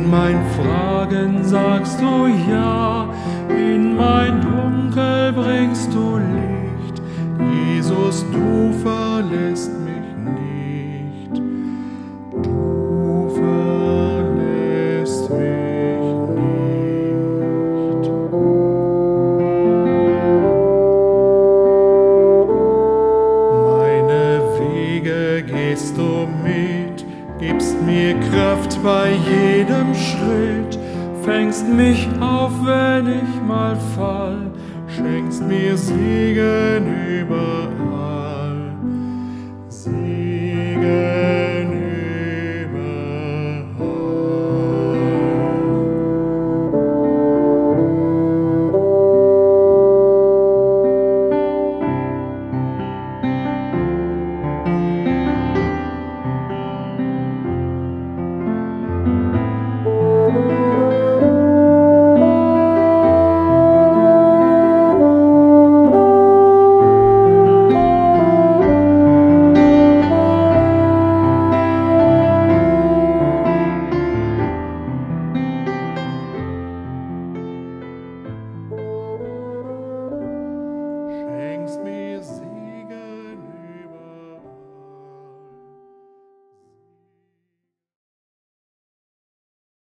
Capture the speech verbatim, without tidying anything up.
mein Fragen sagst du ja, in mein Dunkel bringst du Licht. Jesus, du verlässt mich nicht. Du verlässt mich nicht. Meine Wege gehst du mit, gibst mir Kraft bei jedem Schritt, fängst mich auf, wenn ich mal fall, schenkst mir Segen überall. Segen